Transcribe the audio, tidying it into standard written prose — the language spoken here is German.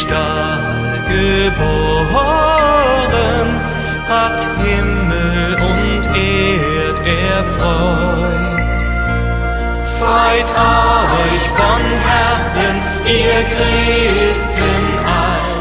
Stall geboren, hat Himmel und Erd erfreut. Freut euch von Herzen, ihr Christen all,